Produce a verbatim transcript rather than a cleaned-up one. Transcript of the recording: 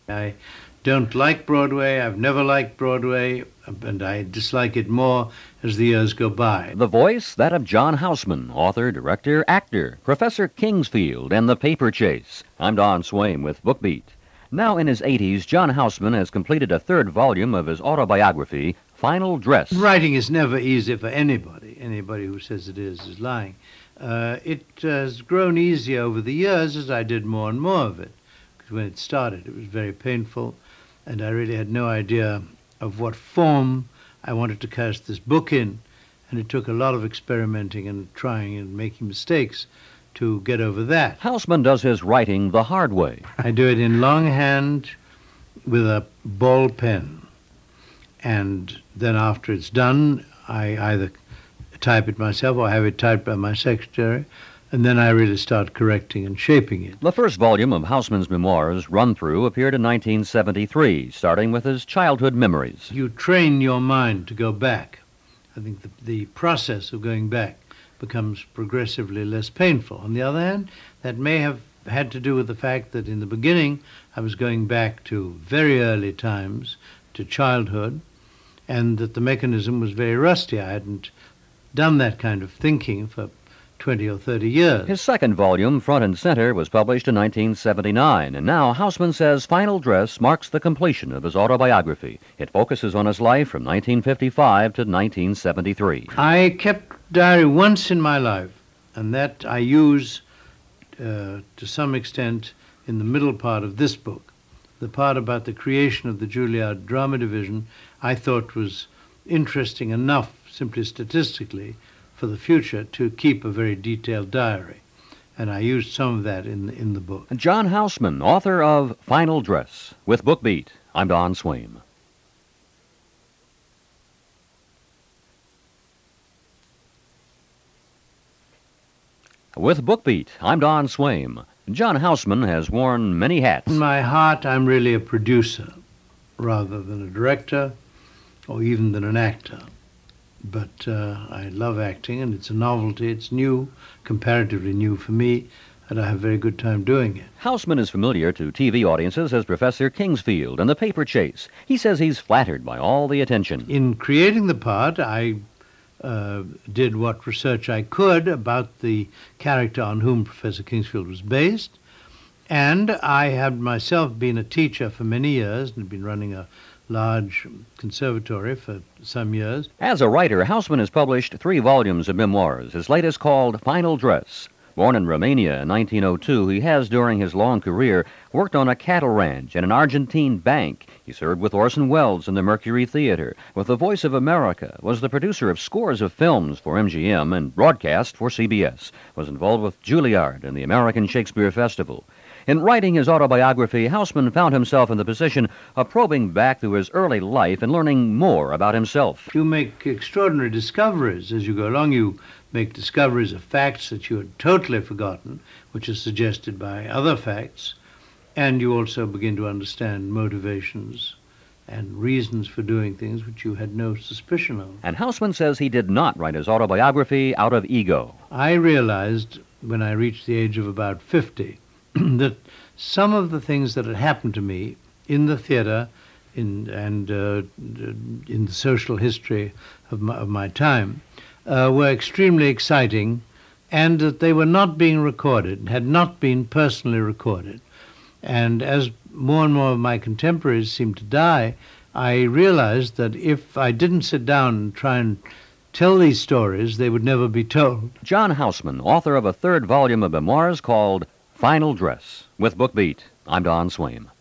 I don't like Broadway. I've never liked Broadway, and I dislike it more as the years go by. The voice, that of John Houseman, author, director, actor, Professor Kingsfield, and The Paper Chase. I'm Don Swaim with BookBeat. Now in his eighties, John Houseman has completed a third volume of his autobiography, Final Dress. Writing is never easy for anybody. Anybody who says it is is lying. Uh, it has grown easier over the years as I did more and more of it. Because when it started, it was very painful, and I really had no idea of what form I wanted to cast this book in, and it took a lot of experimenting and trying and making mistakes to get over that. Houseman does his writing the hard way. I do it in longhand with a ball pen, and then after it's done, I either type it myself or have it typed by my secretary, and then I really start correcting and shaping it. The first volume of Houseman's memoirs, Run Through, appeared in nineteen seventy-three, starting with his childhood memories. You train your mind to go back. I think the, the process of going back becomes progressively less painful. On the other hand, that may have had to do with the fact that in the beginning I was going back to very early times, to childhood, and that the mechanism was very rusty. I hadn't done that kind of thinking for twenty or thirty years. His second volume, Front and Center, was published in nineteen seventy-nine, and now Houseman says Final Dress marks the completion of his autobiography. It focuses on his life from nineteen fifty-five to nineteen seventy-three. I kept diary once in my life, and that I use uh, to some extent in the middle part of this book. The part about the creation of the Juilliard Drama Division I thought was interesting enough, simply statistically, for the future to keep a very detailed diary. And I used some of that in, in the book. John Houseman, author of Final Dress. With BookBeat, I'm Don Swaim. With BookBeat, I'm Don Swaim. John Houseman has worn many hats. In my heart, I'm really a producer rather than a director or even than an actor. But uh, I love acting, and it's a novelty. It's new, comparatively new for me, and I have a very good time doing it. Houseman is familiar to T V audiences as Professor Kingsfield in The Paper Chase. He says he's flattered by all the attention. In creating the part, I uh, did what research I could about the character on whom Professor Kingsfield was based, and I had myself been a teacher for many years and had been running a large conservatory for some years. As a writer, Houseman has published three volumes of memoirs. His latest, called Final Dress. Born in Romania in nineteen oh two, he has, during his long career, worked on a cattle ranch and an Argentine bank. He served with Orson Welles in the Mercury Theater, with the Voice of America, was the producer of scores of films for M G M and broadcast for C B S, was involved with Juilliard and the American Shakespeare Festival. In writing his autobiography, Houseman found himself in the position of probing back through his early life and learning more about himself. You make extraordinary discoveries as you go along. You make discoveries of facts that you had totally forgotten, which is suggested by other facts, and you also begin to understand motivations and reasons for doing things which you had no suspicion of. And Houseman says he did not write his autobiography out of ego. I realized when I reached the age of about fifty that some of the things that had happened to me in the theater in, and uh, in the social history of my, of my time uh, were extremely exciting, and that they were not being recorded, had not been personally recorded. And as more and more of my contemporaries seemed to die, I realized that if I didn't sit down and try and tell these stories, they would never be told. John Houseman, author of a third volume of memoirs called Final Dress. With BookBeat, I'm Don Swaim.